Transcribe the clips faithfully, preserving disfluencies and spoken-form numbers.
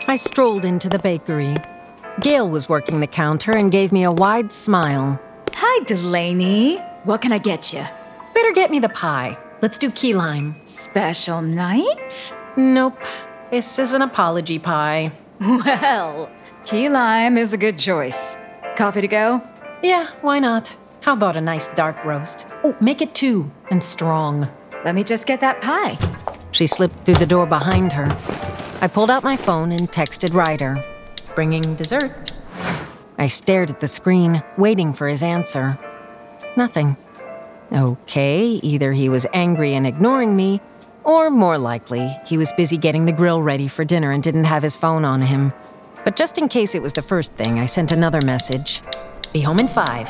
I strolled into the bakery. Gail was working the counter and gave me a wide smile. Hi, Delaney. What can I get you? Better get me the pie. Let's do key lime. Special night? Nope. This is an apology pie. Well, key lime is a good choice. Coffee to go? Yeah, why not? How about a nice dark roast? Oh, make it two, and strong. Let me just get that pie. She slipped through the door behind her. I pulled out my phone and texted Ryder, bringing dessert. I stared at the screen, waiting for his answer. Nothing. Okay, either he was angry and ignoring me, or more likely, he was busy getting the grill ready for dinner and didn't have his phone on him. But just in case it was the first thing, I sent another message. Be home in five.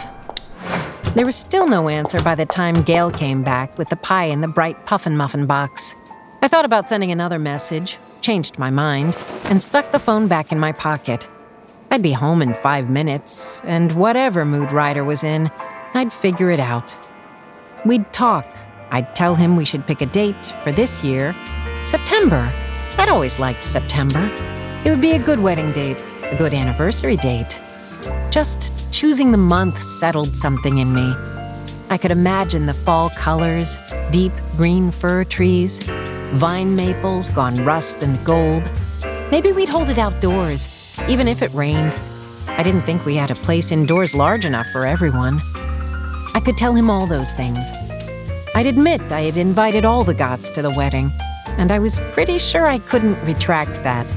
There was still no answer by the time Gail came back with the pie in the bright puffin muffin box. I thought about sending another message, changed my mind, and stuck the phone back in my pocket. I'd be home in five minutes, and whatever mood Ryder was in, I'd figure it out. We'd talk. I'd tell him we should pick a date for this year. September. I'd always liked September. It would be a good wedding date, a good anniversary date. Just choosing the month settled something in me. I could imagine the fall colors, deep green fir trees, vine maples gone rust and gold. Maybe we'd hold it outdoors, even if it rained. I didn't think we had a place indoors large enough for everyone. I could tell him all those things. I'd admit I had invited all the Gotts to the wedding, and I was pretty sure I couldn't retract that.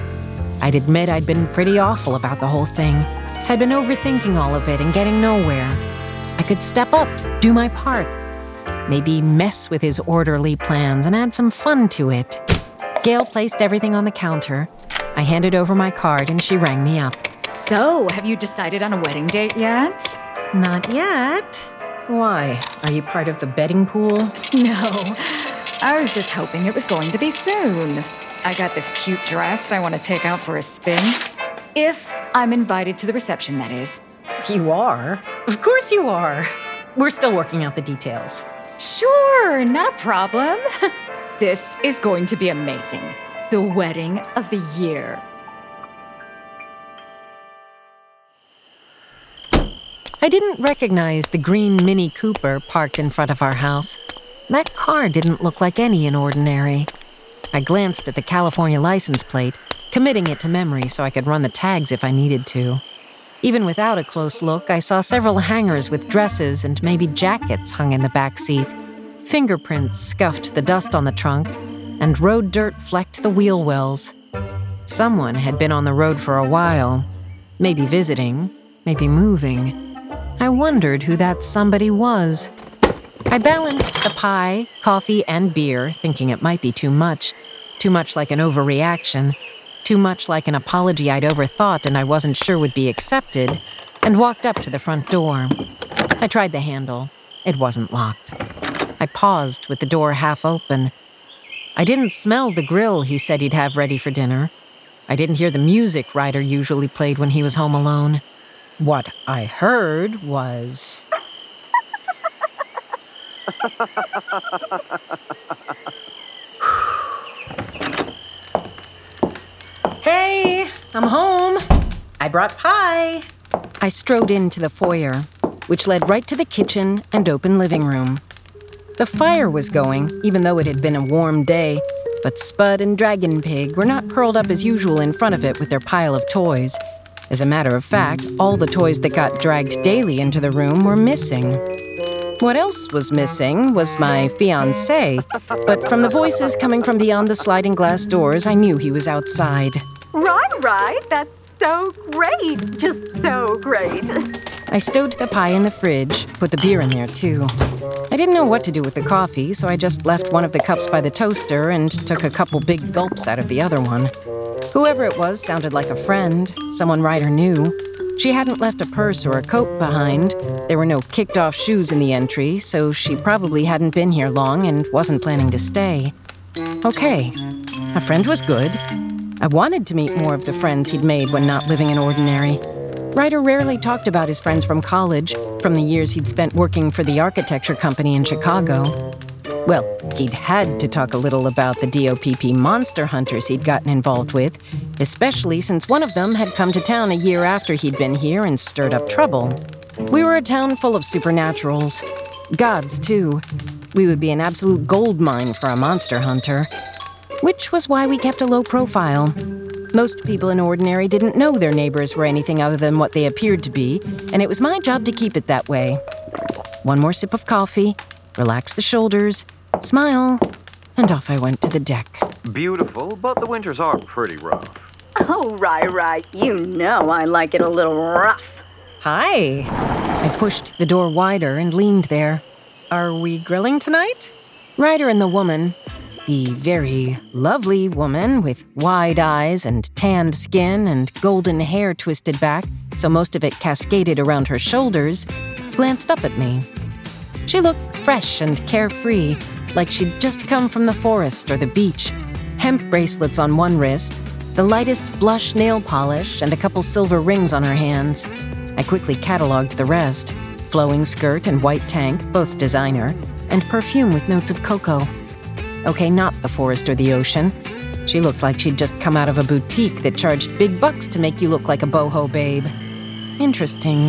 I'd admit I'd been pretty awful about the whole thing, had been overthinking all of it and getting nowhere. I could step up, do my part, maybe mess with his orderly plans and add some fun to it. Gail placed everything on the counter. I handed over my card and she rang me up. So, have you decided on a wedding date yet? Not yet. Why? Are you part of the betting pool? No. I was just hoping it was going to be soon. I got this cute dress I want to take out for a spin. If I'm invited to the reception, that is. You are? Of course you are. We're still working out the details. Sure, not a problem. This is going to be amazing. The wedding of the year. I didn't recognize the green Mini Cooper parked in front of our house. That car didn't look like any in ordinary. I glanced at the California license plate, committing it to memory so I could run the tags if I needed to. Even without a close look, I saw several hangers with dresses and maybe jackets hung in the back seat. Fingerprints scuffed the dust on the trunk, and road dirt flecked the wheel wells. Someone had been on the road for a while, maybe visiting, maybe moving. I wondered who that somebody was. I balanced the pie, coffee, and beer, thinking it might be too much. Too much like an overreaction. Too much like an apology I'd overthought and I wasn't sure would be accepted, and walked up to the front door. I tried the handle. It wasn't locked. I paused with the door half open. I didn't smell the grill he said he'd have ready for dinner. I didn't hear the music Ryder usually played when he was home alone. What I heard was... Hey, I'm home. I brought pie. I strode into the foyer, which led right to the kitchen and open living room. The fire was going, even though it had been a warm day, but Spud and Dragon Pig were not curled up as usual in front of it with their pile of toys. As a matter of fact, all the toys that got dragged daily into the room were missing. What else was missing was my fiancé, but from the voices coming from beyond the sliding glass doors, I knew he was outside. Right, right. That's so great. Just so great. I stowed the pie in the fridge, put the beer in there too. I didn't know what to do with the coffee, so I just left one of the cups by the toaster and took a couple big gulps out of the other one. Whoever it was sounded like a friend, someone Ryder knew. She hadn't left a purse or a coat behind. There were no kicked-off shoes in the entry, so she probably hadn't been here long and wasn't planning to stay. Okay, a friend was good. I wanted to meet more of the friends he'd made when not living in Ordinary. Ryder rarely talked about his friends from college, from the years he'd spent working for the architecture company in Chicago. Well, he'd had to talk a little about the D O P P monster hunters he'd gotten involved with, especially since one of them had come to town a year after he'd been here and stirred up trouble. We were a town full of supernaturals. Gods, too. We would be an absolute gold mine for a monster hunter. Which was why we kept a low profile. Most people in Ordinary didn't know their neighbors were anything other than what they appeared to be, and it was my job to keep it that way. One more sip of coffee, relax the shoulders, smile, and off I went to the deck. Beautiful, but the winters are pretty rough. Oh, Rai Rai, you know I like it a little rough. Hi. I pushed the door wider and leaned there. Are we grilling tonight? Ryder and the woman, the very lovely woman with wide eyes and tanned skin and golden hair twisted back so most of it cascaded around her shoulders, glanced up at me. She looked fresh and carefree, like she'd just come from the forest or the beach. Hemp bracelets on one wrist, the lightest blush nail polish, and a couple silver rings on her hands. I quickly cataloged the rest. Flowing skirt and white tank, both designer, and perfume with notes of cocoa. Okay, not the forest or the ocean. She looked like she'd just come out of a boutique that charged big bucks to make you look like a boho babe. Interesting.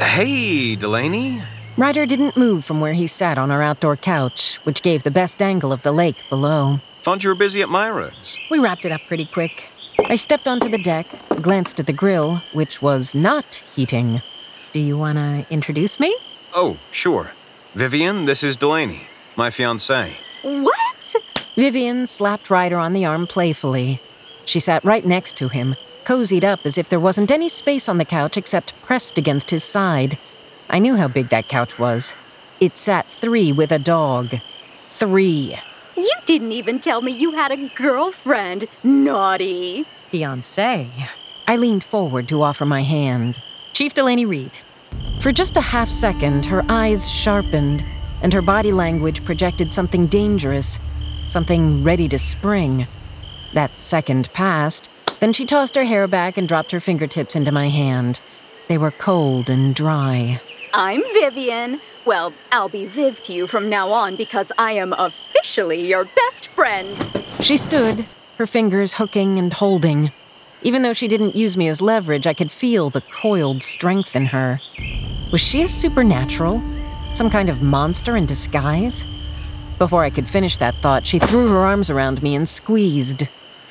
Hey, Delaney. Ryder didn't move from where he sat on our outdoor couch, which gave the best angle of the lake below. Thought you were busy at Myra's. We wrapped it up pretty quick. I stepped onto the deck, glanced at the grill, which was not heating. Do you want to introduce me? Oh, sure. Vivian, this is Delaney, my fiancée. What? Vivian slapped Ryder on the arm playfully. She sat right next to him, cozied up as if there wasn't any space on the couch except pressed against his side. I knew how big that couch was. It sat three with a dog. Three. You didn't even tell me you had a girlfriend. Naughty. Fiancé. I leaned forward to offer my hand. Chief Delaney Reed. For just a half second, her eyes sharpened, and her body language projected something dangerous, something ready to spring. That second passed, then she tossed her hair back and dropped her fingertips into my hand. They were cold and dry. I'm Vivian. Well, I'll be Viv to you from now on because I am officially your best friend. She stood, her fingers hooking and holding. Even though she didn't use me as leverage, I could feel the coiled strength in her. Was she a supernatural? Some kind of monster in disguise? Before I could finish that thought, she threw her arms around me and squeezed.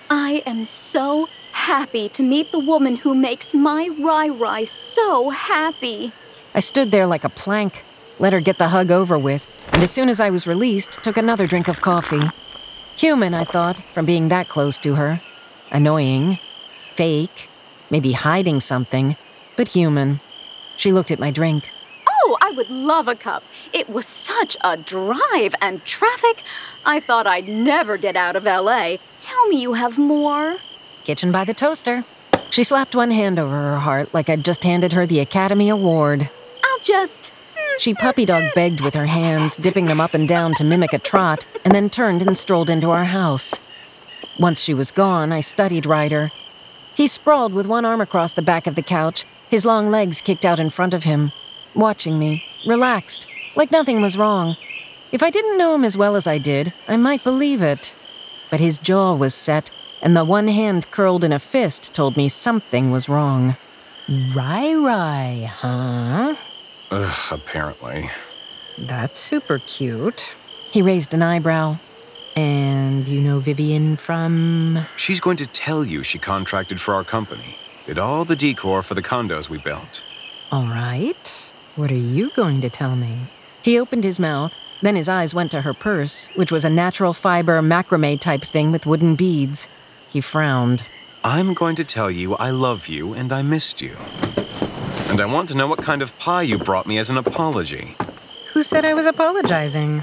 I am so happy to meet the woman who makes my Rai Rai so happy. I stood there like a plank, let her get the hug over with, and as soon as I was released, took another drink of coffee. Human, I thought, from being that close to her. Annoying. Fake. Maybe hiding something. But human. She looked at my drink. Oh, I would love a cup. It was such a drive and traffic. I thought I'd never get out of L A. Tell me you have more. Kitchen by the toaster. She slapped one hand over her heart like I'd just handed her the Academy Award. I'll just... She puppy dog begged with her hands, dipping them up and down to mimic a trot, and then turned and strolled into our house. Once she was gone, I studied Ryder. He sprawled with one arm across the back of the couch, his long legs kicked out in front of him, watching me, relaxed, like nothing was wrong. If I didn't know him as well as I did, I might believe it. But his jaw was set, and the one hand curled in a fist told me something was wrong. Rai Rai, huh? Ugh, apparently. That's super cute. He raised an eyebrow. And you know Vivian from... She's going to tell you she contracted for our company. Did all the decor for the condos we built. All right. What are you going to tell me? He opened his mouth, then his eyes went to her purse, which was a natural fiber macrame type thing with wooden beads. He frowned. I'm going to tell you I love you and I missed you. And I want to know what kind of pie you brought me as an apology. Who said I was apologizing?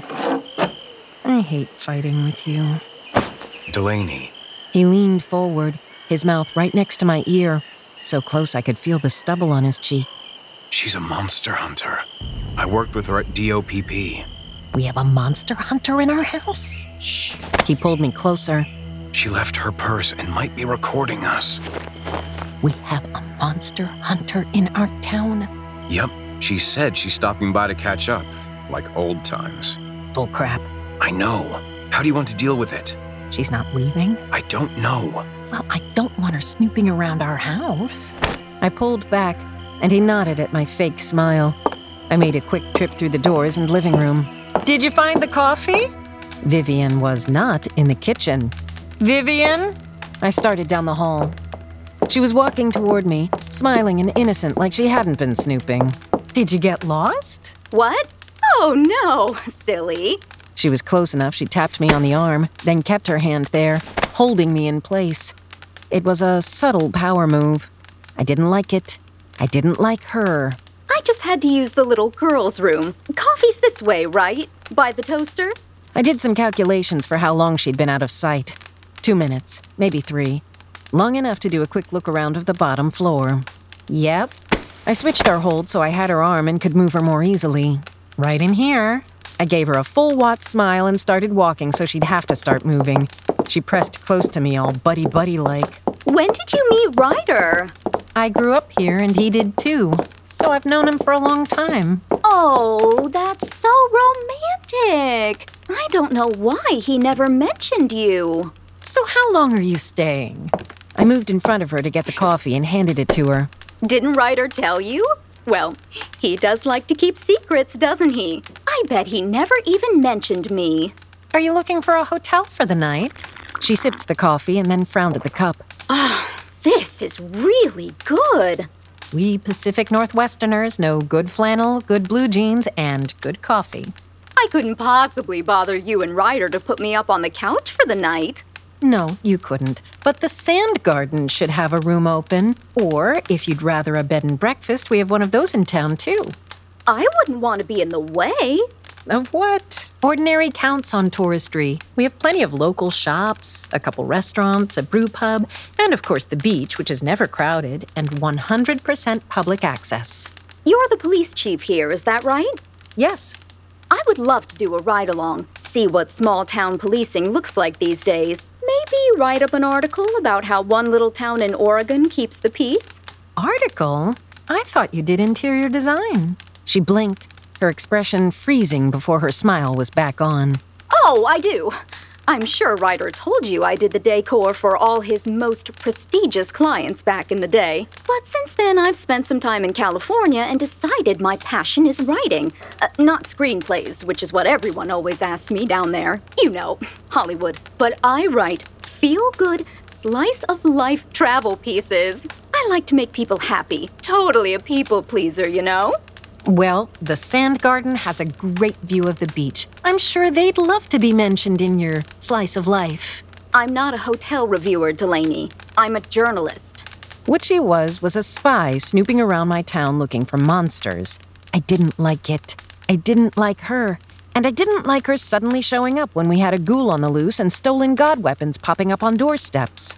I hate fighting with you. Delaney. He leaned forward, his mouth right next to my ear, so close I could feel the stubble on his cheek. She's a monster hunter. I worked with her at D O P P. We have a monster hunter in our house? Shh. He pulled me closer. She left her purse and might be recording us. We have a monster hunter in our town? Yep. She said she's stopping by to catch up, like old times. Bullcrap. I know. How do you want to deal with it? She's not leaving? I don't know. Well, I don't want her snooping around our house. I pulled back, and he nodded at my fake smile. I made a quick trip through the doors and living room. Did you find the coffee? Vivian was not in the kitchen. Vivian? I started down the hall. She was walking toward me, smiling and innocent like she hadn't been snooping. Did you get lost? What? Oh, no, silly. She was close enough she tapped me on the arm, then kept her hand there, holding me in place. It was a subtle power move. I didn't like it. I didn't like her. I just had to use the little girl's room. Coffee's this way, right? By the toaster? I did some calculations for how long she'd been out of sight. Two minutes, maybe three. Long enough to do a quick look around of the bottom floor. Yep. I switched our hold so I had her arm and could move her more easily. Right in here. I gave her a full Watt smile and started walking so she'd have to start moving. She pressed close to me all buddy-buddy-like. When did you meet Ryder? I grew up here and he did too. So I've known him for a long time. Oh, that's so romantic. I don't know why he never mentioned you. So how long are you staying? I moved in front of her to get the coffee and handed it to her. Didn't Ryder tell you? Well, he does like to keep secrets, doesn't he? I bet he never even mentioned me. Are you looking for a hotel for the night? She sipped the coffee and then frowned at the cup. Ah, this is really good. We Pacific Northwesterners know good flannel, good blue jeans, and good coffee. I couldn't possibly bother you and Ryder to put me up on the couch for the night. No, you couldn't. But the Sand Garden should have a room open. Or, if you'd rather a bed and breakfast, we have one of those in town, too. I wouldn't want to be in the way. Of what? Ordinary counts on touristry. We have plenty of local shops, a couple restaurants, a brew pub, and of course the beach, which is never crowded, and one hundred percent public access. You're the police chief here, is that right? Yes. I would love to do a ride-along, see what small-town policing looks like these days. Maybe write up an article about how one little town in Oregon keeps the peace. Article? I thought you did interior design. She blinked, her expression freezing before her smile was back on. Oh, I do. I'm sure Ryder told you I did the decor for all his most prestigious clients back in the day. But since then, I've spent some time in California and decided my passion is writing. Uh, not screenplays, which is what everyone always asks me down there. You know, Hollywood. But I write feel-good, slice-of-life travel pieces. I like to make people happy. Totally a people-pleaser, you know? Well, the Sand Garden has a great view of the beach. I'm sure they'd love to be mentioned in your slice of life. I'm not a hotel reviewer, Delaney. I'm a journalist. What she was was a spy snooping around my town looking for monsters. I didn't like it. I didn't like her. And I didn't like her suddenly showing up when we had a ghoul on the loose and stolen god weapons popping up on doorsteps.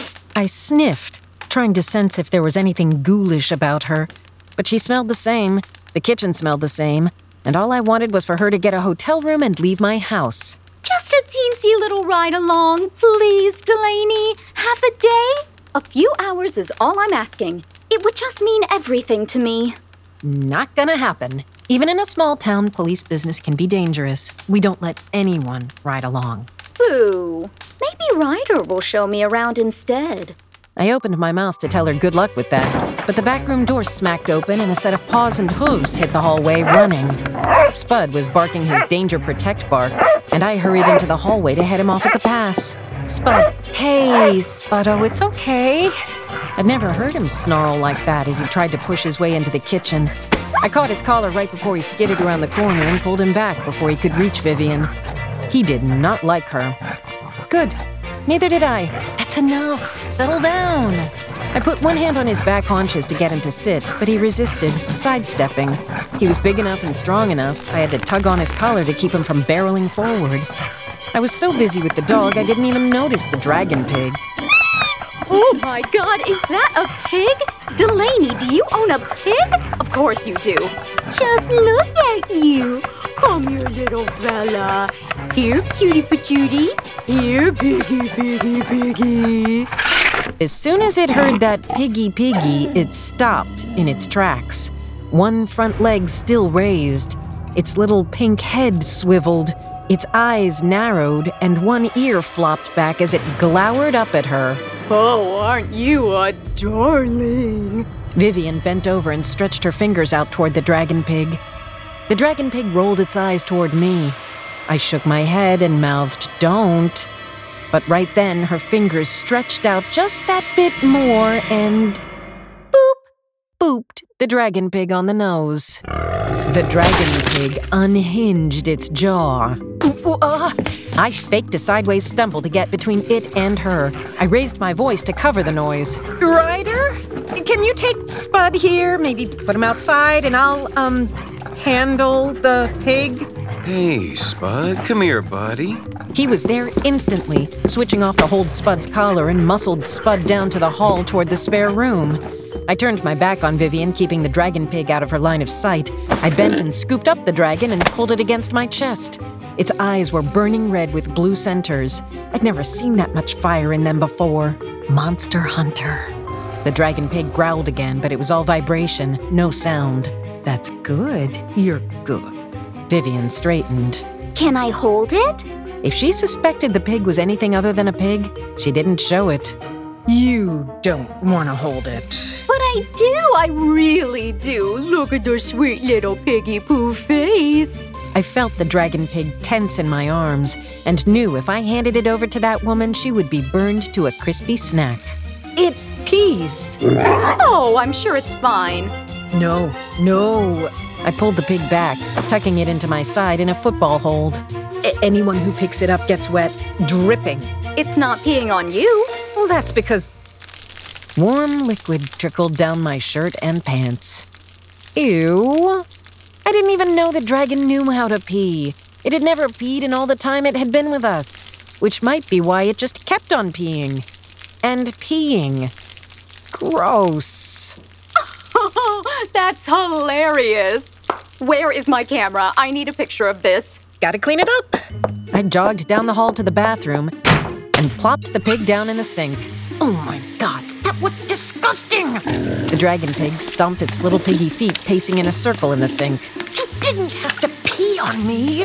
I sniffed, trying to sense if there was anything ghoulish about her. But she smelled the same. The kitchen smelled the same, and all I wanted was for her to get a hotel room and leave my house. Just a teensy little ride-along, please, Delaney. Half a day? A few hours is all I'm asking. It would just mean everything to me. Not gonna happen. Even in a small town, police business can be dangerous. We don't let anyone ride along. Boo. Maybe Ryder will show me around instead. I opened my mouth to tell her good luck with that, but the back room door smacked open and a set of paws and hooves hit the hallway running. Spud was barking his danger protect bark, and I hurried into the hallway to head him off at the pass. Spud, hey, Spuddo, it's okay. I'd never heard him snarl like that as he tried to push his way into the kitchen. I caught his collar right before he skidded around the corner and pulled him back before he could reach Vivian. He did not like her. Good. Neither did I. That's enough. Settle down. I put one hand on his back haunches to get him to sit, but he resisted, sidestepping. He was big enough and strong enough, I had to tug on his collar to keep him from barreling forward. I was so busy with the dog, I didn't even notice the dragon pig. Oh my God, is that a pig? Delaney, do you own a pig? Of course you do. Just look at you. Come here, little fella. Here, cutie patootie. Here, piggy, piggy, piggy. As soon as it heard that piggy piggy, it stopped in its tracks. One front leg still raised. Its little pink head swiveled. Its eyes narrowed and one ear flopped back as it glowered up at her. Oh, aren't you a darling? Vivian bent over and stretched her fingers out toward the dragon pig. The dragon pig rolled its eyes toward me. I shook my head and mouthed, "Don't." But right then, her fingers stretched out just that bit more and... boop! Booped the dragon pig on the nose. The dragon pig unhinged its jaw. Uh, I faked a sideways stumble to get between it and her. I raised my voice to cover the noise. Ryder, can you take Spud here? Maybe put him outside and I'll, um, handle the pig? Hey, Spud, come here, buddy. He was there instantly, switching off to hold Spud's collar and muscled Spud down to the hall toward the spare room. I turned my back on Vivian, keeping the dragon pig out of her line of sight. I bent and scooped up the dragon and pulled it against my chest. Its eyes were burning red with blue centers. I'd never seen that much fire in them before. Monster Hunter. The dragon pig growled again, but it was all vibration, no sound. That's good. You're good. Vivian straightened. Can I hold it? If she suspected the pig was anything other than a pig, she didn't show it. You don't want to hold it. But I do, I really do. Look at the sweet little piggy poo face. I felt the dragon pig tense in my arms and knew if I handed it over to that woman, she would be burned to a crispy snack. It pees. Oh, I'm sure it's fine. No, no. I pulled the pig back, tucking it into my side in a football hold. A- anyone who picks it up gets wet, dripping. It's not peeing on you. Well, that's because... Warm liquid trickled down my shirt and pants. Ew. I didn't even know the dragon knew how to pee. It had never peed in all the time it had been with us, which might be why it just kept on peeing. And peeing. Gross. That's hilarious. Where is my camera? I need a picture of this. Gotta clean it up. I jogged down the hall to the bathroom and plopped the pig down in the sink. Oh my God, that was disgusting! The dragon pig stomped its little piggy feet, pacing in a circle in the sink. You didn't have to pee on me!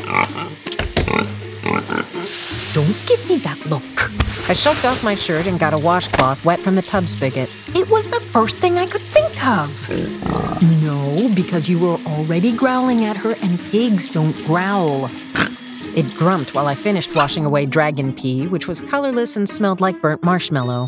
Don't give me that look. I shoved off my shirt and got a washcloth wet from the tub spigot. It was the first thing I could think of. No, because you were already growling at her and pigs don't growl. It grumped while I finished washing away dragon pee, which was colorless and smelled like burnt marshmallow.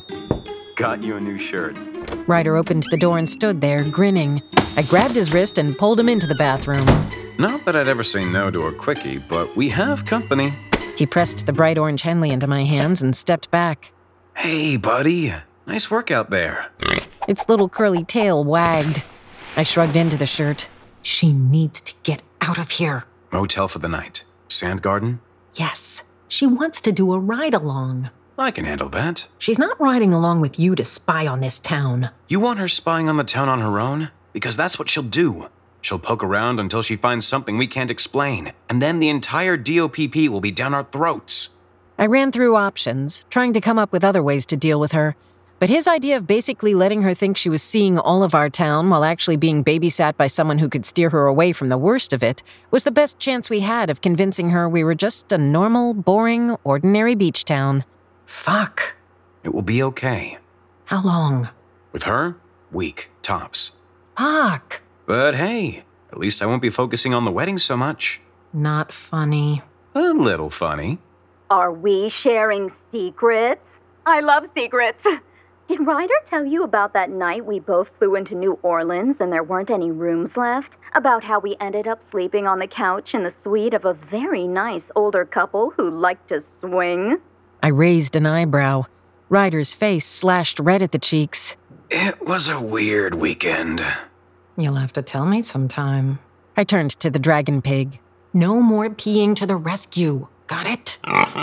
Got you a new shirt. Ryder opened the door and stood there, grinning. I grabbed his wrist and pulled him into the bathroom. Not that I'd ever say no to a quickie, but we have company. He pressed the bright orange Henley into my hands and stepped back. Hey, buddy. Nice work out there. Its little curly tail wagged. I shrugged into the shirt. She needs to get out of here. Motel for the night. Sand garden? Yes, she wants to do a ride-along. I can handle that. She's not riding along with you to spy on this town. You want her spying on the town on her own? Because that's what she'll do. She'll poke around until she finds something we can't explain, and then the entire D O P P will be down our throats. I ran through options, trying to come up with other ways to deal with her. But his idea of basically letting her think she was seeing all of our town while actually being babysat by someone who could steer her away from the worst of it was the best chance we had of convincing her we were just a normal, boring, ordinary beach town. Fuck. It will be okay. How long? With her, week, tops. Fuck. But hey, at least I won't be focusing on the wedding so much. Not funny. A little funny. Are we sharing secrets? I love secrets. Did Ryder tell you about that night we both flew into New Orleans and there weren't any rooms left? About how we ended up sleeping on the couch in the suite of a very nice older couple who liked to swing? I raised an eyebrow. Ryder's face slashed red at the cheeks. It was a weird weekend. You'll have to tell me sometime. I turned to the dragon pig. No more peeing to the rescue. Got it?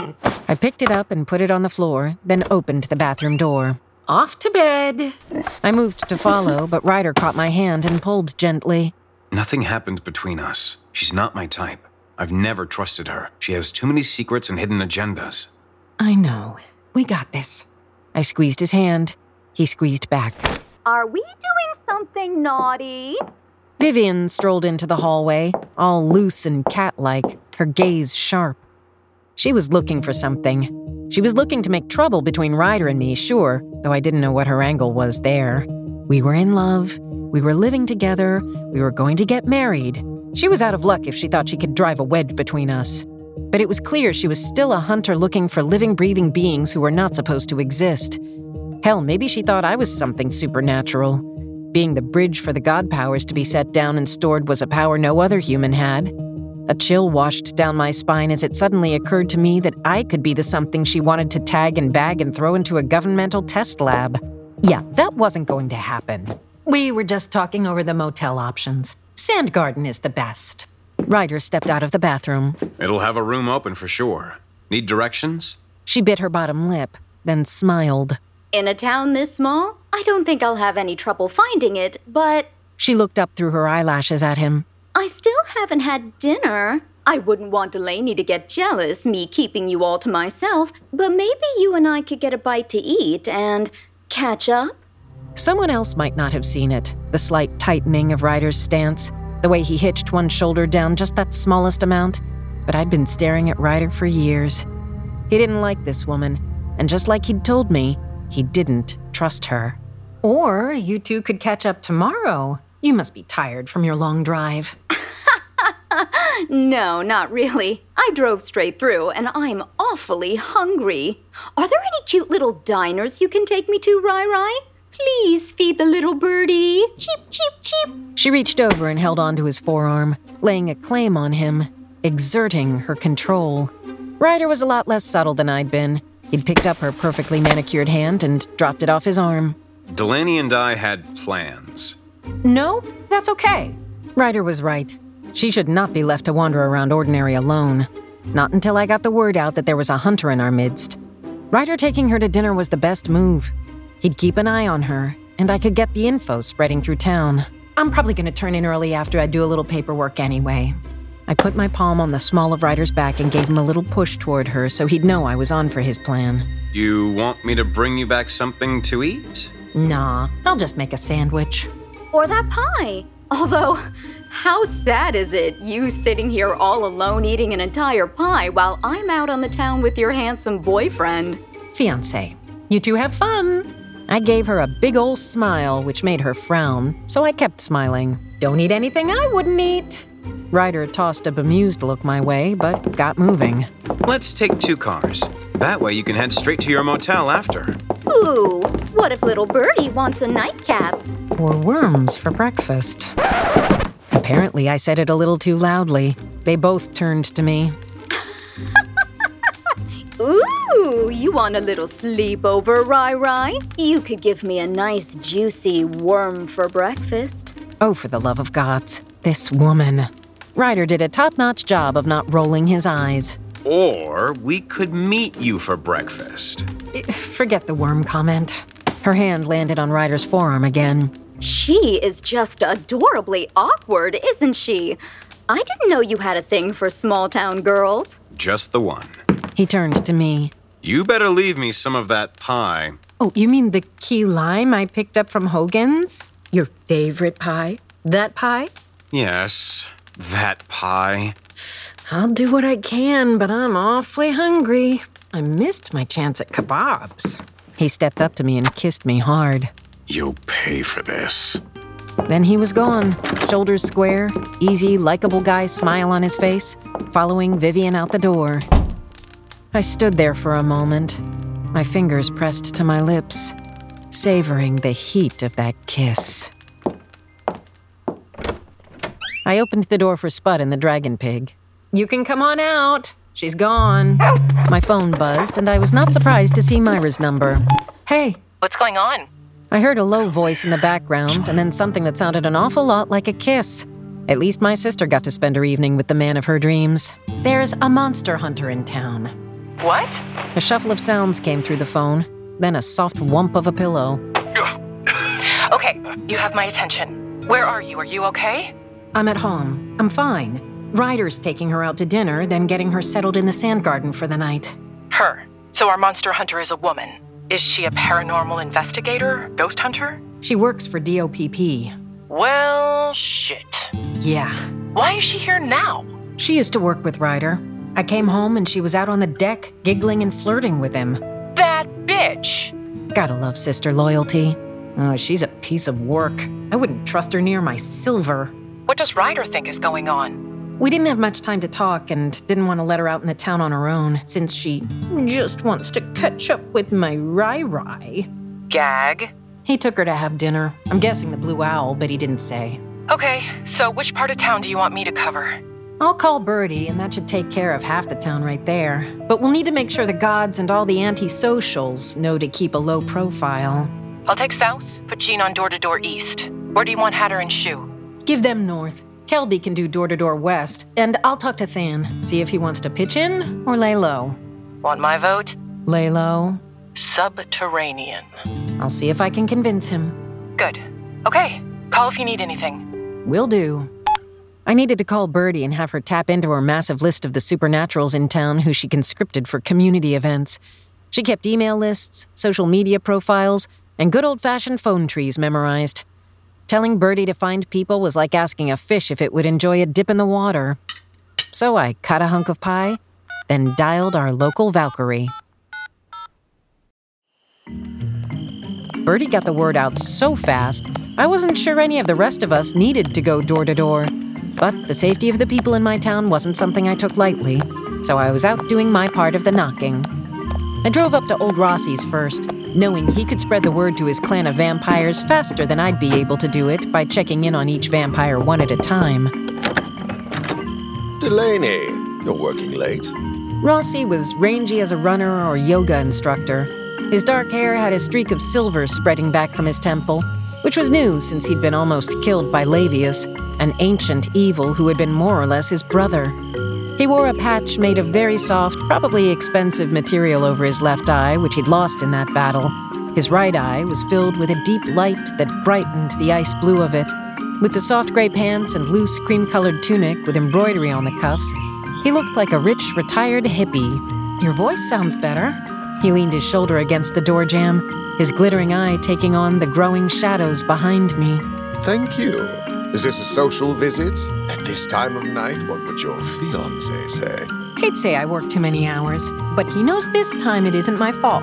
I picked it up and put it on the floor, then opened the bathroom door. Off to bed. I moved to follow, but Ryder caught my hand and pulled gently. Nothing happened between us. She's not my type. I've never trusted her. She has too many secrets and hidden agendas. I know. We got this. I squeezed his hand. He squeezed back. Are we doing something naughty? Vivian strolled into the hallway, all loose and cat-like, her gaze sharp. She was looking for something. She was looking to make trouble between Ryder and me, sure, though I didn't know what her angle was there. We were in love. We were living together. We were going to get married. She was out of luck if she thought she could drive a wedge between us. But it was clear she was still a hunter looking for living, breathing beings who were not supposed to exist. Hell, maybe she thought I was something supernatural. Being the bridge for the god powers to be set down and stored was a power no other human had. A chill washed down my spine as it suddenly occurred to me that I could be the something she wanted to tag and bag and throw into a governmental test lab. Yeah, that wasn't going to happen. We were just talking over the motel options. Sand Garden is the best. Ryder stepped out of the bathroom. It'll have a room open for sure. Need directions? She bit her bottom lip, then smiled. In a town this small, I don't think I'll have any trouble finding it, but... She looked up through her eyelashes at him. I still haven't had dinner. I wouldn't want Delaney to get jealous, me keeping you all to myself, but maybe you and I could get a bite to eat and catch up? Someone else might not have seen it, the slight tightening of Ryder's stance, the way he hitched one shoulder down just that smallest amount, but I'd been staring at Ryder for years. He didn't like this woman, and just like he'd told me, he didn't trust her. Or you two could catch up tomorrow. You must be tired from your long drive. No, not really. I drove straight through, and I'm awfully hungry. Are there any cute little diners you can take me to, Rai Rai? Please feed the little birdie. Cheep, cheep, cheep. She reached over and held onto his forearm, laying a claim on him, exerting her control. Ryder was a lot less subtle than I'd been. He'd picked up her perfectly manicured hand and dropped it off his arm. Delaney and I had plans. No, that's okay. Ryder was right. She should not be left to wander around Ordinary alone. Not until I got the word out that there was a hunter in our midst. Ryder taking her to dinner was the best move. He'd keep an eye on her, and I could get the info spreading through town. I'm probably going to turn in early after I do a little paperwork anyway. I put my palm on the small of Ryder's back and gave him a little push toward her so he'd know I was on for his plan. You want me to bring you back something to eat? Nah, I'll just make a sandwich. Or that pie. Although, how sad is it, you sitting here all alone eating an entire pie while I'm out on the town with your handsome boyfriend? Fiancé, you two have fun. I gave her a big ol' smile, which made her frown, so I kept smiling. Don't eat anything I wouldn't eat. Ryder tossed a bemused look my way, but got moving. Let's take two cars. That way you can head straight to your motel after. Ooh, what if little birdie wants a nightcap? Or worms for breakfast. Apparently, I said it a little too loudly. They both turned to me. Ooh, you want a little sleepover, Rai Rai? You could give me a nice, juicy worm for breakfast. Oh, for the love of God, this woman. Ryder did a top-notch job of not rolling his eyes. Or we could meet you for breakfast. Forget the worm comment. Her hand landed on Ryder's forearm again. She is just adorably awkward, isn't she? I didn't know you had a thing for small-town girls. Just the one. He turned to me. You better leave me some of that pie. Oh, you mean the key lime I picked up from Hogan's? Your favorite pie? That pie? Yes, that pie. I'll do what I can, but I'm awfully hungry. I missed my chance at kebabs. He stepped up to me and kissed me hard. You'll pay for this. Then he was gone, shoulders square, easy, likable guy's smile on his face, following Vivian out the door. I stood there for a moment, my fingers pressed to my lips, savoring the heat of that kiss. I opened the door for Spud and the dragon pig. You can come on out. She's gone. My phone buzzed, and I was not surprised to see Myra's number. Hey. What's going on? I heard a low voice in the background, and then something that sounded an awful lot like a kiss. At least my sister got to spend her evening with the man of her dreams. There's a monster hunter in town. What? A shuffle of sounds came through the phone, then a soft whump of a pillow. Okay, you have my attention. Where are you? Are you okay? I'm at home. I'm fine. Ryder's taking her out to dinner, then getting her settled in the Sand Garden for the night. Her. So our monster hunter is a woman. Is she a paranormal investigator? Ghost hunter? She works for D O P P. Well, shit. Yeah. Why is she here now? She used to work with Ryder. I came home and she was out on the deck, giggling and flirting with him. That bitch! Gotta love sister loyalty. Oh, she's a piece of work. I wouldn't trust her near my silver. What does Ryder think is going on? We didn't have much time to talk and didn't want to let her out in the town on her own, since she just wants to catch up with my Rai-Rai. Gag? He took her to have dinner. I'm guessing the Blue Owl, but he didn't say. Okay, so which part of town do you want me to cover? I'll call Birdie, and that should take care of half the town right there. But we'll need to make sure the gods and all the anti-socials know to keep a low profile. I'll take south, put Jean on door-to-door east. Where do you want Hatter and Shu? Give them north. Kelby can do door-to-door west, and I'll talk to Than, see if he wants to pitch in or lay low. Want my vote? Lay low. Subterranean. I'll see if I can convince him. Good. Okay, call if you need anything. Will do. I needed to call Birdie and have her tap into her massive list of the supernaturals in town who she conscripted for community events. She kept email lists, social media profiles, and good old-fashioned phone trees memorized. Telling Birdie to find people was like asking a fish if it would enjoy a dip in the water. So I cut a hunk of pie, then dialed our local Valkyrie. Birdie got the word out so fast, I wasn't sure any of the rest of us needed to go door to door. But the safety of the people in my town wasn't something I took lightly, so I was out doing my part of the knocking. I drove up to Old Rossi's first, knowing he could spread the word to his clan of vampires faster than I'd be able to do it by checking in on each vampire one at a time. Delaney, you're working late. Rossi was rangy as a runner or yoga instructor. His dark hair had a streak of silver spreading back from his temple, which was new since he'd been almost killed by Lavius, an ancient evil who had been more or less his brother. He wore a patch made of very soft, probably expensive material over his left eye, which he'd lost in that battle. His right eye was filled with a deep light that brightened the ice blue of it. With the soft gray pants and loose cream-colored tunic with embroidery on the cuffs, he looked like a rich, retired hippie. Your voice sounds better. He leaned his shoulder against the door jamb, his glittering eye taking on the growing shadows behind me. Thank you. Is this a social visit? At this time of night, what would your fiancé say? He'd say I work too many hours, but he knows this time it isn't my fault.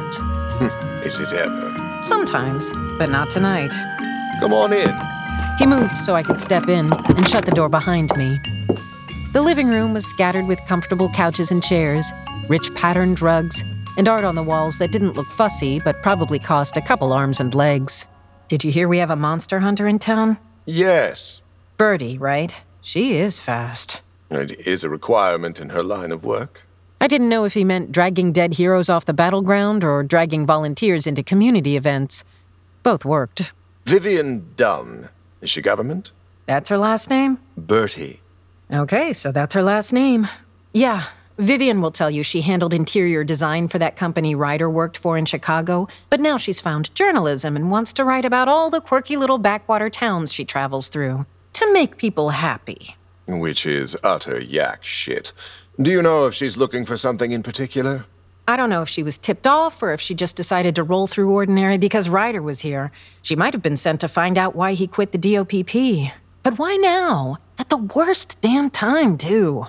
Is it ever? Sometimes, but not tonight. Come on in. He moved so I could step in and shut the door behind me. The living room was scattered with comfortable couches and chairs, rich patterned rugs, and art on the walls that didn't look fussy but probably cost a couple arms and legs. Did you hear we have a monster hunter in town? Yes. Birdie, right? She is fast. It is a requirement in her line of work. I didn't know if he meant dragging dead heroes off the battleground or dragging volunteers into community events. Both worked. Vivian Dunn. Is she government? That's her last name? Bertie. Okay, so that's her last name. Yeah, Vivian will tell you she handled interior design for that company Ryder worked for in Chicago, but now she's found journalism and wants to write about all the quirky little backwater towns she travels through. To make people happy. Which is utter yak shit. Do you know if she's looking for something in particular? I don't know if she was tipped off or if she just decided to roll through ordinary because Ryder was here. She might have been sent to find out why he quit the D O P P. But why now? At the worst damn time, too.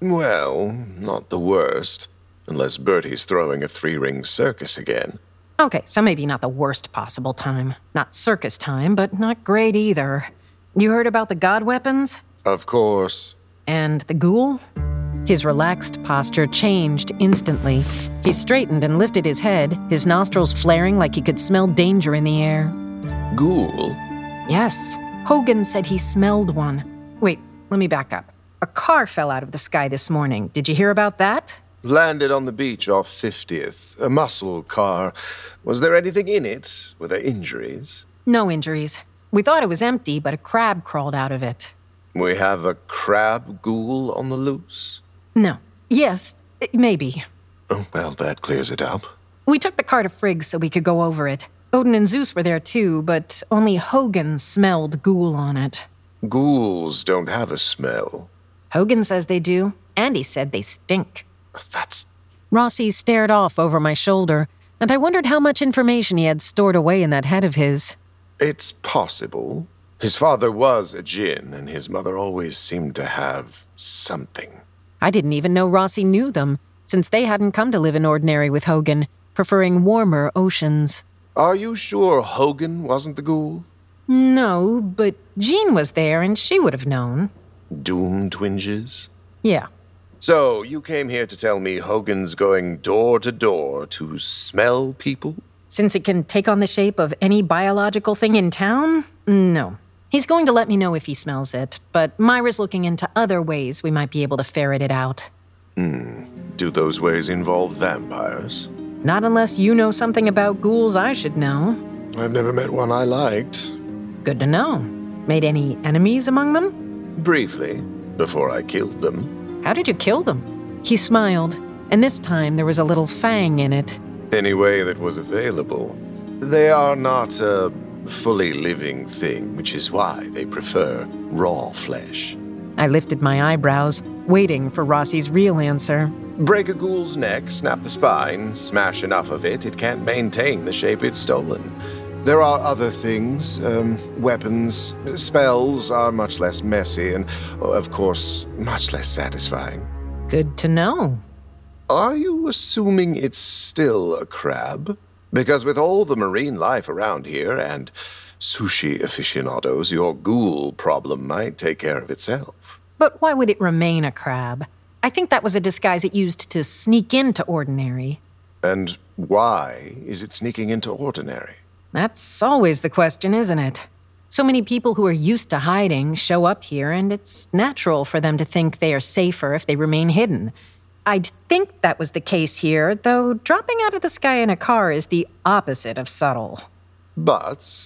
Well, not the worst. Unless Bertie's throwing a three-ring circus again. Okay, so maybe not the worst possible time. Not circus time, but not great either. You heard about the god weapons? Of course. And the ghoul? His relaxed posture changed instantly. He straightened and lifted his head, his nostrils flaring like he could smell danger in the air. Ghoul? Yes. Hogan said he smelled one. Wait, let me back up. A car fell out of the sky this morning. Did you hear about that? Landed on the beach off fiftieth. A muscle car. Was there anything in it? Were there injuries? No injuries. We thought it was empty, but a crab crawled out of it. We have a crab ghoul on the loose? No. Yes, maybe. Oh, well, that clears it up. We took the car to Friggs so we could go over it. Odin and Zeus were there too, but only Hogan smelled ghoul on it. Ghouls don't have a smell. Hogan says they do. Andy said they stink. That's... Rossi stared off over my shoulder, and I wondered how much information he had stored away in that head of his. It's possible. His father was a djinn, and his mother always seemed to have something. I didn't even know Rossi knew them, since they hadn't come to live in Ordinary with Hogan, preferring warmer oceans. Are you sure Hogan wasn't the ghoul? No, but Jean was there and she would have known. Doom twinges? Yeah. So, you came here to tell me Hogan's going door to door to smell people? Since it can take on the shape of any biological thing in town? No. He's going to let me know if he smells it, but Myra's looking into other ways we might be able to ferret it out. Hmm. Do those ways involve vampires? Not unless you know something about ghouls I should know. I've never met one I liked. Good to know. Made any enemies among them? Briefly, before I killed them. How did you kill them? He smiled, and this time there was a little fang in it. Any way that was available. They are not a fully living thing, which is why they prefer raw flesh. I lifted my eyebrows, waiting for Rossi's real answer. Break a ghoul's neck, snap the spine, smash enough of it, it can't maintain the shape it's stolen. There are other things, um, weapons, spells are much less messy and, of course, much less satisfying. Good to know. Are you assuming it's still a crab? Because with all the marine life around here and sushi aficionados, your ghoul problem might take care of itself. But why would it remain a crab? I think that was a disguise it used to sneak into Ordinary. And why is it sneaking into Ordinary? That's always the question, isn't it? So many people who are used to hiding show up here, and it's natural for them to think they are safer if they remain hidden. I'd think that was the case here, though dropping out of the sky in a car is the opposite of subtle. But...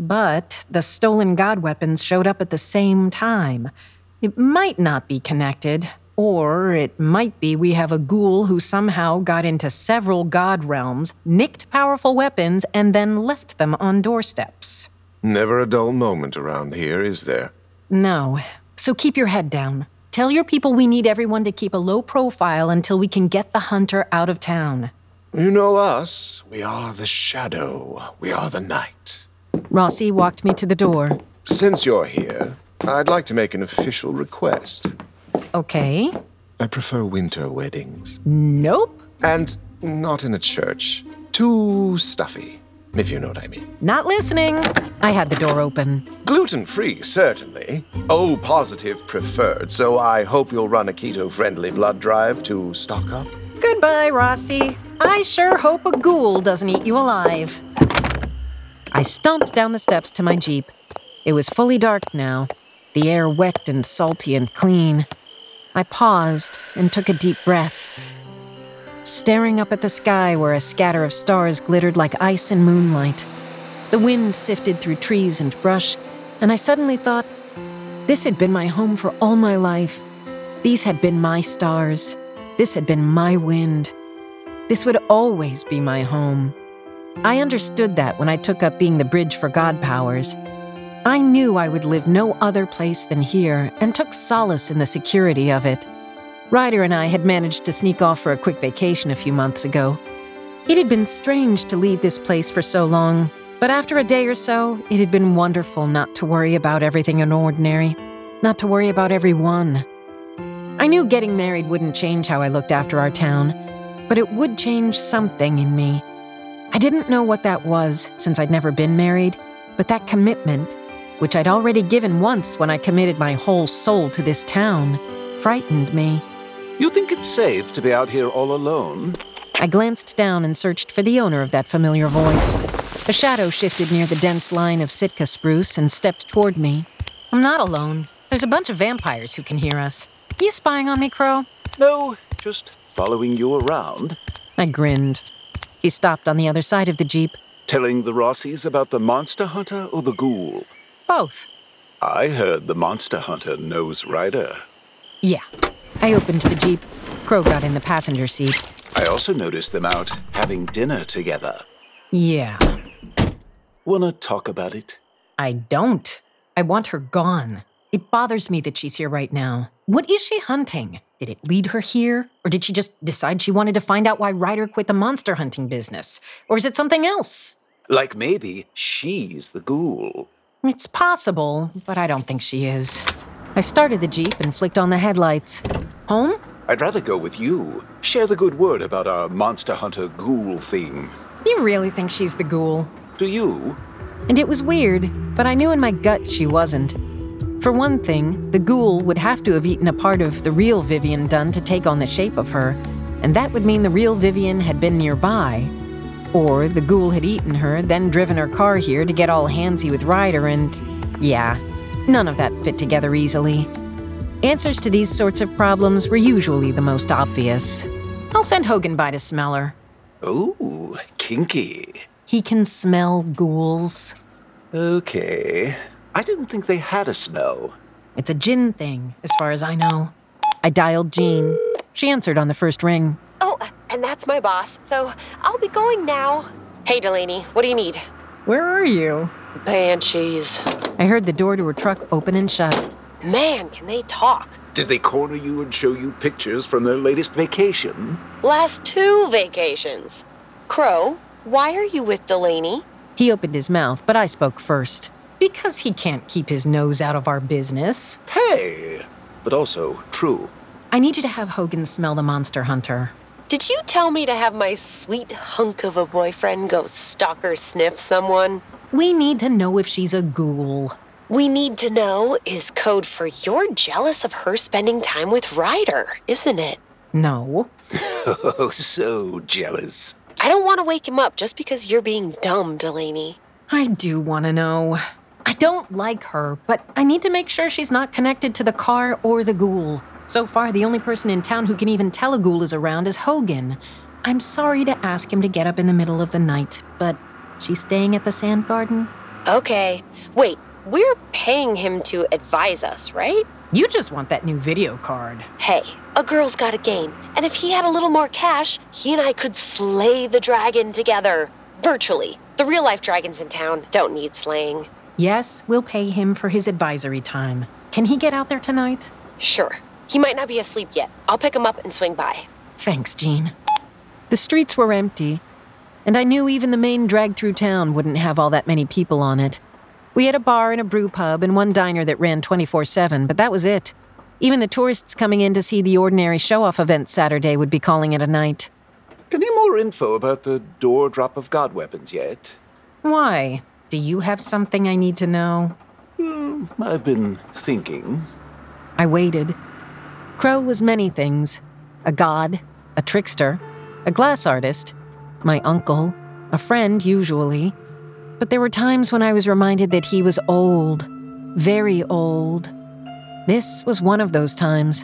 But the stolen god weapons showed up at the same time. It might not be connected, or it might be we have a ghoul who somehow got into several god realms, nicked powerful weapons, and then left them on doorsteps. Never a dull moment around here, is there? No. So keep your head down. Tell your people we need everyone to keep a low profile until we can get the hunter out of town. You know us. We are the shadow. We are the night. Rossi walked me to the door. Since you're here, I'd like to make an official request. Okay. I prefer winter weddings. Nope. And not in a church. Too stuffy, if you know what I mean. Not listening. I had the door open. Gluten-free, certainly. O-positive preferred, so I hope you'll run a keto-friendly blood drive to stock up. Goodbye, Rossi. I sure hope a ghoul doesn't eat you alive. I stomped down the steps to my Jeep. It was fully dark now, the air wet and salty and clean. I paused and took a deep breath, staring up at the sky where a scatter of stars glittered like ice in moonlight. The wind sifted through trees and brush, and I suddenly thought, this had been my home for all my life. These had been my stars. This had been my wind. This would always be my home. I understood that when I took up being the bridge for god powers. I knew I would live no other place than here, and took solace in the security of it. Ryder and I had managed to sneak off for a quick vacation a few months ago. It had been strange to leave this place for so long, but after a day or so, it had been wonderful not to worry about everything in Ordinary, not to worry about everyone. I knew getting married wouldn't change how I looked after our town, but it would change something in me. I didn't know what that was, since I'd never been married, but that commitment, which I'd already given once when I committed my whole soul to this town, frightened me. You think it's safe to be out here all alone? I glanced down and searched for the owner of that familiar voice. A shadow shifted near the dense line of Sitka spruce and stepped toward me. I'm not alone. There's a bunch of vampires who can hear us. You spying on me, Crow? No, just following you around. I grinned. He stopped on the other side of the Jeep. Telling the Rossis about the monster hunter or the ghoul? Both. I heard the monster hunter knows Ryder. Yeah. I opened the Jeep. Crow got in the passenger seat. I also noticed them out having dinner together. Yeah. Wanna talk about it? I don't. I want her gone. It bothers me that she's here right now. What is she hunting? Did it lead her here? Or did she just decide she wanted to find out why Ryder quit the monster hunting business? Or is it something else? Like maybe she's the ghoul. It's possible, but I don't think she is. I started the Jeep and flicked on the headlights. Home? I'd rather go with you. Share the good word about our Monster Hunter ghoul thing. You really think she's the ghoul? Do you? And it was weird, but I knew in my gut she wasn't. For one thing, the ghoul would have to have eaten a part of the real Vivian Dunn to take on the shape of her, and that would mean the real Vivian had been nearby. Or the ghoul had eaten her, then driven her car here to get all handsy with Ryder, and yeah, none of that fit together easily. Answers to these sorts of problems were usually the most obvious. I'll send Hogan by to smell her. Ooh, kinky. He can smell ghouls. Okay. I didn't think they had a smell. It's a Jinn thing, as far as I know. I dialed Jean. She answered on the first ring. Oh, and that's my boss, so I'll be going now. Hey, Delaney, what do you need? Where are you? Banshees. I heard the door to her truck open and shut. Man, can they talk. Did they corner you and show you pictures from their latest vacation? Last two vacations. Crow, why are you with Delaney? He opened his mouth, but I spoke first. Because he can't keep his nose out of our business. Hey! But also true. I need you to have Hogan smell the Monster Hunter. Did you tell me to have my sweet hunk of a boyfriend go stalk or sniff someone? We need to know if she's a ghoul. We need to know is code for you're jealous of her spending time with Ryder, isn't it? No. Oh, so jealous. I don't want to wake him up just because you're being dumb, Delaney. I do want to know. I don't like her, but I need to make sure she's not connected to the car or the ghoul. So far, the only person in town who can even tell a ghoul is around is Hogan. I'm sorry to ask him to get up in the middle of the night, but she's staying at the Sand Garden? Okay. Wait, we're paying him to advise us, right? You just want that new video card. Hey, a girl's got a game, and if he had a little more cash, he and I could slay the dragon together. Virtually. The real-life dragons in town don't need slaying. Yes, we'll pay him for his advisory time. Can he get out there tonight? Sure. He might not be asleep yet. I'll pick him up and swing by. Thanks, Jean. The streets were empty, and I knew even the main drag-through town wouldn't have all that many people on it. We had a bar and a brew pub and one diner that ran twenty-four seven, but that was it. Even the tourists coming in to see the ordinary show-off event Saturday would be calling it a night. Any more info about the door drop of god weapons yet? Why? Do you have something I need to know? Hmm, I've been thinking. I waited. Crow was many things. A god, a trickster, a glass artist, my uncle, a friend usually. But there were times when I was reminded that he was old, very old. This was one of those times.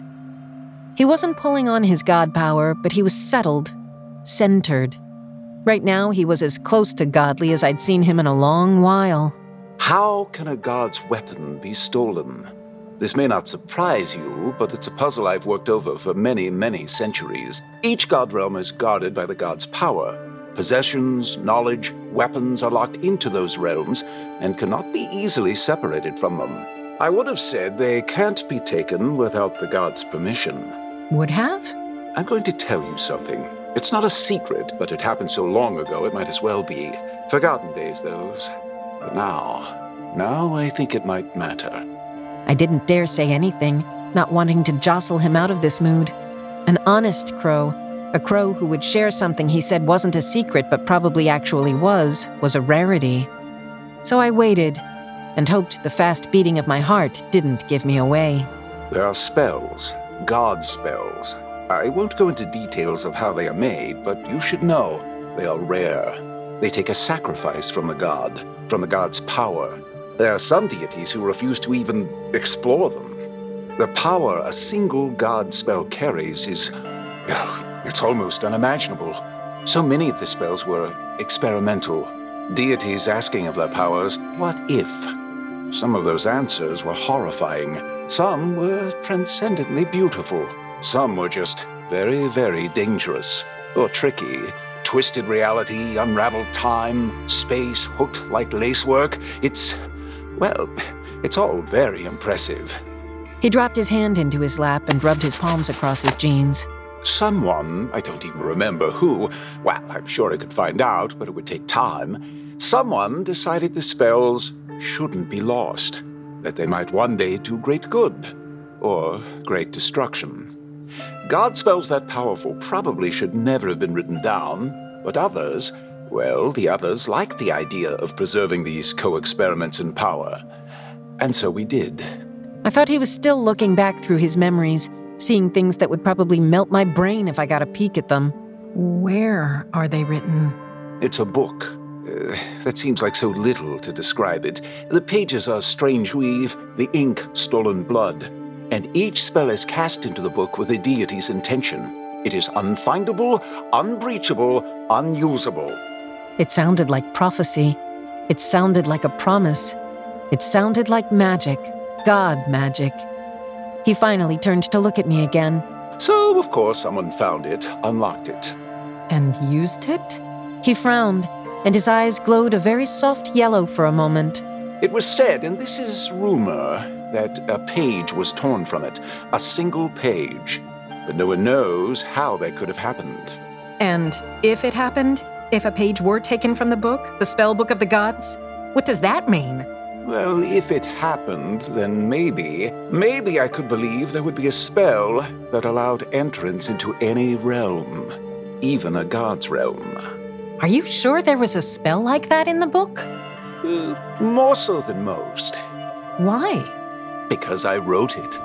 He wasn't pulling on his god power, but he was settled, centered. Right now, he was as close to godly as I'd seen him in a long while. How can a god's weapon be stolen? This may not surprise you, but it's a puzzle I've worked over for many, many centuries. Each god realm is guarded by the god's power. Possessions, knowledge, weapons are locked into those realms and cannot be easily separated from them. I would have said they can't be taken without the god's permission. Would have? I'm going to tell you something. It's not a secret, but it happened so long ago it might as well be. Forgotten days, those. But now, now I think it might matter. I didn't dare say anything, not wanting to jostle him out of this mood. An honest crow, a crow who would share something he said wasn't a secret but probably actually was, was a rarity. So I waited and hoped the fast beating of my heart didn't give me away. There are spells, god spells. I won't go into details of how they are made, but you should know they are rare. They take a sacrifice from the god, from the god's power. There are some deities who refuse to even explore them. The power a single god spell carries is, well, it's almost unimaginable. So many of the spells were experimental. Deities asking of their powers, what if? Some of those answers were horrifying. Some were transcendently beautiful. Some were just very, very dangerous or tricky. Twisted reality, unraveled time, space hooked like lacework. It's, well, it's all very impressive. He dropped his hand into his lap and rubbed his palms across his jeans. Someone, I don't even remember who, well, I'm sure I could find out, but it would take time. Someone decided the spells shouldn't be lost, that they might one day do great good, or great destruction. God spells that powerful probably should never have been written down, but others, well, the others liked the idea of preserving these co-experiments in power. And so we did. I thought he was still looking back through his memories, seeing things that would probably melt my brain if I got a peek at them. Where are they written? It's a book. Uh, that seems like so little to describe it. The pages are strange weave, the ink stolen blood, and each spell is cast into the book with a deity's intention. It is unfindable, unbreachable, unusable. It sounded like prophecy. It sounded like a promise. It sounded like magic. God magic. He finally turned to look at me again. So, of course, someone found it, unlocked it. And used it? He frowned, and his eyes glowed a very soft yellow for a moment. It was said, and this is rumor, that a page was torn from it. A single page. But no one knows how that could have happened. And if it happened? If a page were taken from the book, the spell book of the gods? What does that mean? Well, if it happened, then maybe, maybe I could believe there would be a spell that allowed entrance into any realm, even a god's realm. Are you sure there was a spell like that in the book? Uh, more so than most. Why? Because I wrote it.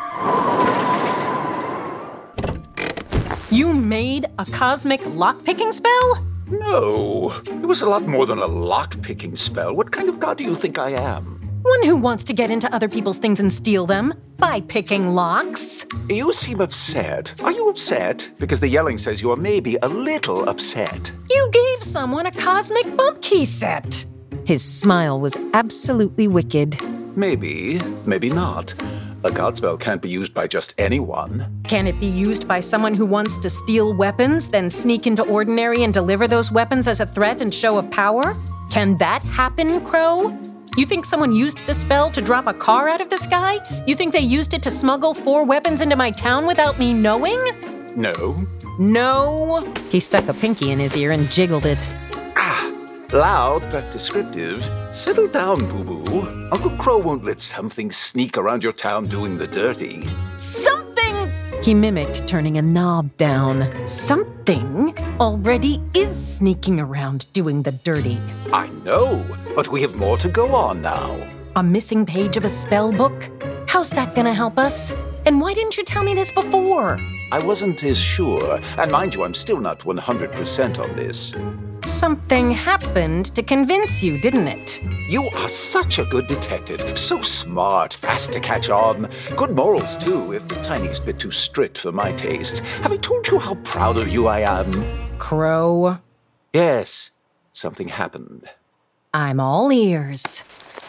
You made a cosmic lockpicking spell? No, it was a lot more than a lock-picking spell. What kind of god do you think I am? One who wants to get into other people's things and steal them by picking locks. You seem upset. Are you upset? Because the yelling says you are maybe a little upset. You gave someone a cosmic bump key set. His smile was absolutely wicked. Maybe, maybe not. A god spell can't be used by just anyone. Can it be used by someone who wants to steal weapons, then sneak into Ordinary and deliver those weapons as a threat and show of power? Can that happen, Crow? You think someone used the spell to drop a car out of the sky? You think they used it to smuggle four weapons into my town without me knowing? No. No. He stuck a pinky in his ear and jiggled it. Ah, loud but descriptive. Settle down, Boo-Boo. Uncle Crow won't let something sneak around your town doing the dirty. Something! He mimicked turning a knob down. Something already is sneaking around doing the dirty. I know, but we have more to go on now. A missing page of a spell book? How's that gonna help us? And why didn't you tell me this before? I wasn't as sure, and mind you, I'm still not one hundred percent on this. Something happened to convince you, didn't it? You are such a good detective. So smart, fast to catch on. Good morals, too, if the tiniest bit too strict for my tastes. Have I told you how proud of you I am? Crow. Yes, something happened. I'm all ears.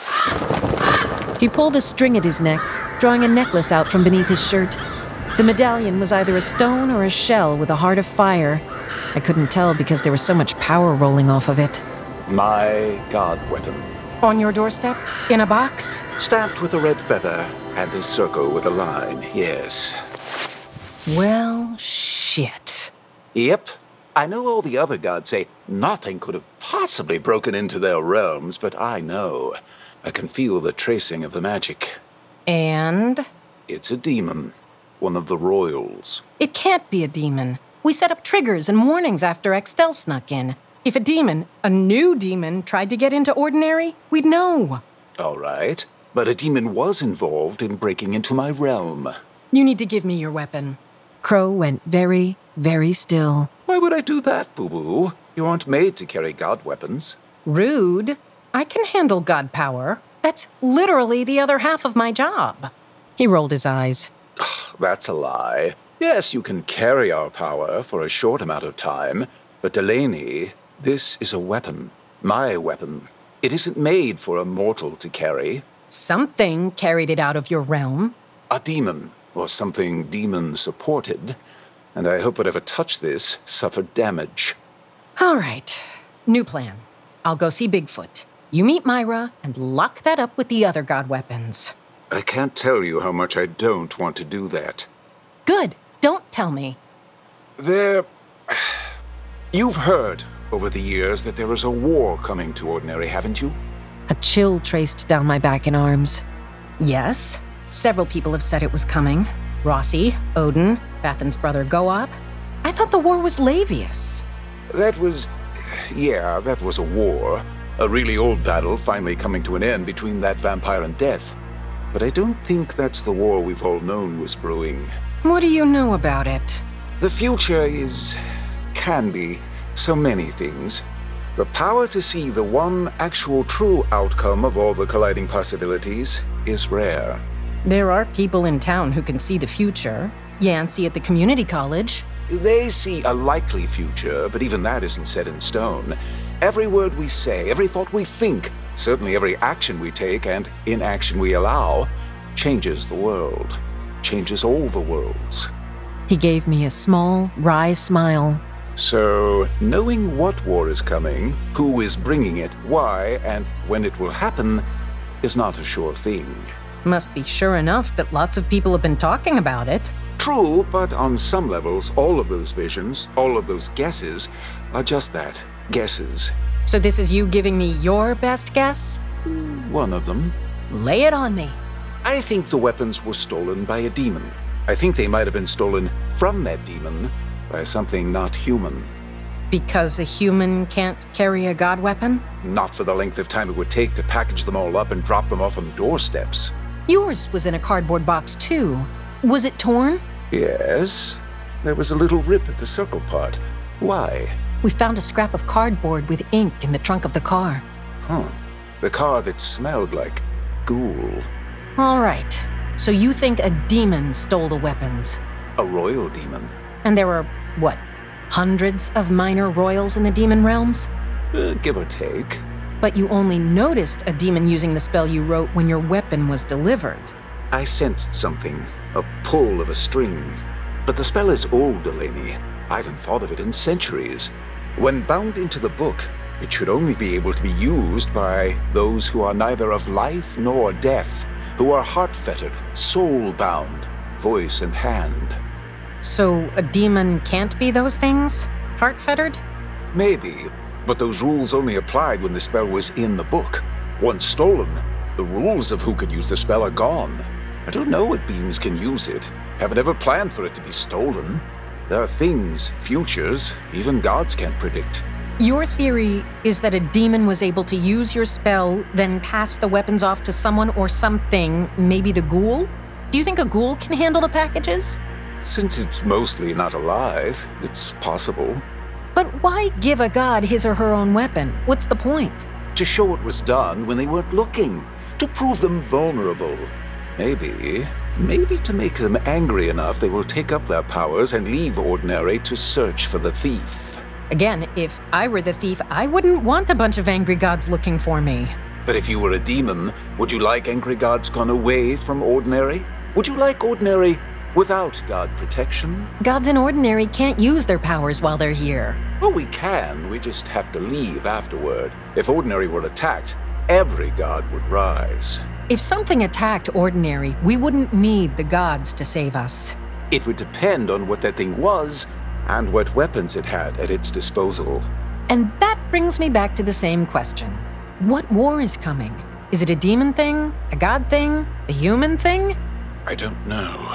He pulled a string at his neck, drawing a necklace out from beneath his shirt. The medallion was either a stone or a shell with a heart of fire. I couldn't tell because there was so much power rolling off of it. My god weapon. On your doorstep? In a box? Stamped with a red feather and a circle with a line, yes. Well, shit. Yep. I know all the other gods say nothing could have possibly broken into their realms, but I know. I can feel the tracing of the magic. And? It's a demon. One of the royals. It can't be a demon. We set up triggers and warnings after Extel snuck in. If a demon, a new demon, tried to get into Ordinary, we'd know. All right. But a demon was involved in breaking into my realm. You need to give me your weapon. Crow went very, very still. Why would I do that, Boo-Boo? You aren't made to carry god weapons. Rude. I can handle god power. That's literally the other half of my job. He rolled his eyes. That's a lie. Yes, you can carry our power for a short amount of time, but Delaney, this is a weapon. My weapon. It isn't made for a mortal to carry. Something carried it out of your realm. A demon, or something demon-supported. And I hope whatever touched this suffered damage. All right. New plan. I'll go see Bigfoot. You meet Myra and lock that up with the other god weapons. I can't tell you how much I don't want to do that. Good. Don't tell me. There... You've heard over the years that there is a war coming to Ordinary, haven't you? A chill traced down my back and arms. Yes. Several people have said it was coming. Rossi, Odin, Bathen's brother Goab? I thought the war was Laevius. That was... yeah, that was a war. A really old battle finally coming to an end between that vampire and death. But I don't think that's the war we've all known was brewing. What do you know about it? The future is... can be so many things. The power to see the one actual true outcome of all the colliding possibilities is rare. There are people in town who can see the future. Yancey at the community college. They see a likely future, but even that isn't set in stone. Every word we say, every thought we think, certainly every action we take and inaction we allow, changes the world. Changes all the worlds. He gave me a small, wry smile. So, knowing what war is coming, who is bringing it, why, and when it will happen, is not a sure thing. Must be sure enough that lots of people have been talking about it. True, but on some levels, all of those visions, all of those guesses, are just that, guesses. So this is you giving me your best guess? One of them. Lay it on me. I think the weapons were stolen by a demon. I think they might have been stolen from that demon by something not human. Because a human can't carry a god weapon? Not for the length of time it would take to package them all up and drop them off on doorsteps. Yours was in a cardboard box too. Was it torn? Yes. There was a little rip at the circle part. Why? We found a scrap of cardboard with ink in the trunk of the car. Huh. The car that smelled like ghoul. All right. So you think a demon stole the weapons? A royal demon. And there were, what, hundreds of minor royals in the demon realms? Uh, give or take. But you only noticed a demon using the spell you wrote when your weapon was delivered. I sensed something, a pull of a string. But the spell is old, Delaney. I haven't thought of it in centuries. When bound into the book, it should only be able to be used by those who are neither of life nor death, who are heart-fettered, soul-bound, voice and hand. So a demon can't be those things? Heart-fettered? Maybe, but those rules only applied when the spell was in the book. Once stolen, the rules of who could use the spell are gone. I don't know what beings can use it. Haven't ever planned for it to be stolen. There are things, futures, even gods can't predict. Your theory is that a demon was able to use your spell, then pass the weapons off to someone or something, maybe the ghoul? Do you think a ghoul can handle the packages? Since it's mostly not alive, it's possible. But why give a god his or her own weapon? What's the point? To show it was done when they weren't looking. To prove them vulnerable. Maybe, maybe to make them angry enough they will take up their powers and leave Ordinary to search for the thief. Again, if I were the thief, I wouldn't want a bunch of angry gods looking for me. But if you were a demon, would you like angry gods gone away from Ordinary? Would you like Ordinary without god protection? Gods in Ordinary can't use their powers while they're here. Well, we can. We just have to leave afterward. If Ordinary were attacked, every god would rise. If something attacked Ordinary, we wouldn't need the gods to save us. It would depend on what that thing was and what weapons it had at its disposal. And that brings me back to the same question. What war is coming? Is it a demon thing? A god thing? A human thing? I don't know.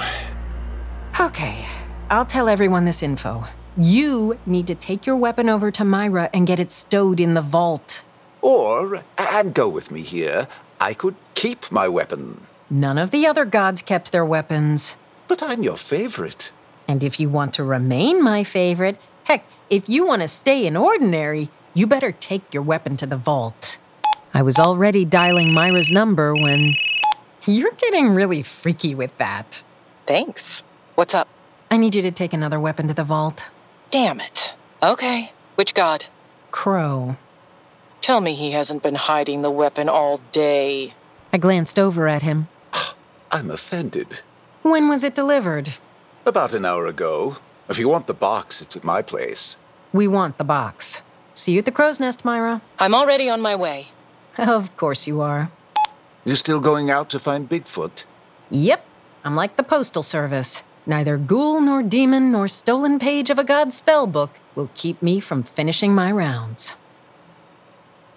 Okay, I'll tell everyone this info. You need to take your weapon over to Myra and get it stowed in the vault. Or, and go with me here, I could keep my weapon. None of the other gods kept their weapons. But I'm your favorite. And if you want to remain my favorite, heck, if you want to stay in Ordinary, you better take your weapon to the vault. I was already dialing Myra's number when... You're getting really freaky with that. Thanks. What's up? I need you to take another weapon to the vault. Damn it. Okay. Which god? Crow. Tell me he hasn't been hiding the weapon all day. I glanced over at him. I'm offended. When was it delivered? About an hour ago. If you want the box, it's at my place. We want the box. See you at the crow's nest, Myra. I'm already on my way. Of course you are. You still going out to find Bigfoot? Yep. I'm like the Postal Service. Neither ghoul nor demon nor stolen page of a god spell book will keep me from finishing my rounds.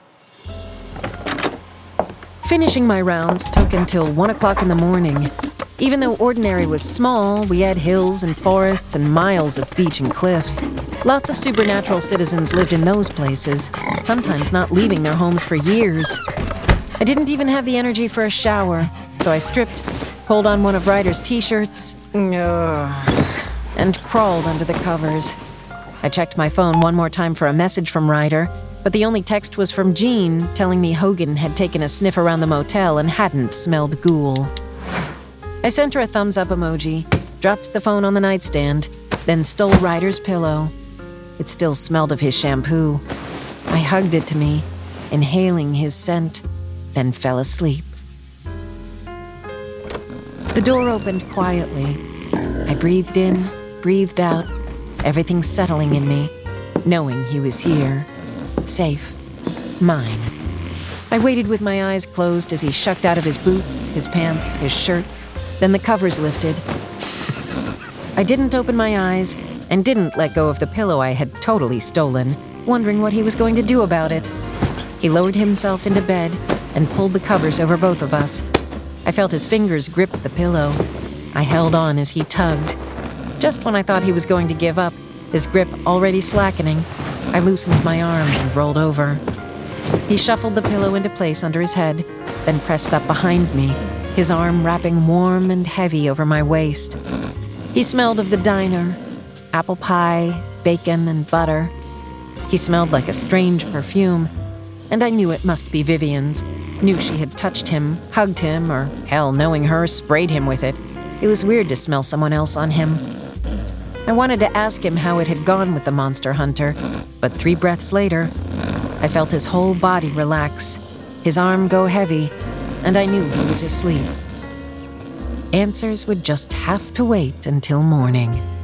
Finishing my rounds took until one o'clock in the morning. Even though Ordinary was small, we had hills and forests and miles of beach and cliffs. Lots of supernatural citizens lived in those places, sometimes not leaving their homes for years. I didn't even have the energy for a shower, so I stripped, pulled on one of Ryder's t-shirts, and crawled under the covers. I checked my phone one more time for a message from Ryder, but the only text was from Jean telling me Hogan had taken a sniff around the motel and hadn't smelled ghoul. I sent her a thumbs-up emoji, dropped the phone on the nightstand, then stole Ryder's pillow. It still smelled of his shampoo. I hugged it to me, inhaling his scent, then fell asleep. The door opened quietly. I breathed in, breathed out, everything settling in me, knowing he was here, safe, mine. I waited with my eyes closed as he shucked out of his boots, his pants, his shirt. Then the covers lifted. I didn't open my eyes and didn't let go of the pillow I had totally stolen, wondering what he was going to do about it. He lowered himself into bed and pulled the covers over both of us. I felt his fingers grip the pillow. I held on as he tugged. Just when I thought he was going to give up, his grip already slackening, I loosened my arms and rolled over. He shuffled the pillow into place under his head, then pressed up behind me, his arm wrapping warm and heavy over my waist. He smelled of the diner, apple pie, bacon, and butter. He smelled like a strange perfume, and I knew it must be Vivian's. Knew she had touched him, hugged him, or hell, knowing her, sprayed him with it. It was weird to smell someone else on him. I wanted to ask him how it had gone with the monster hunter, but three breaths later, I felt his whole body relax, his arm go heavy, and I knew he was asleep. Answers would just have to wait until morning.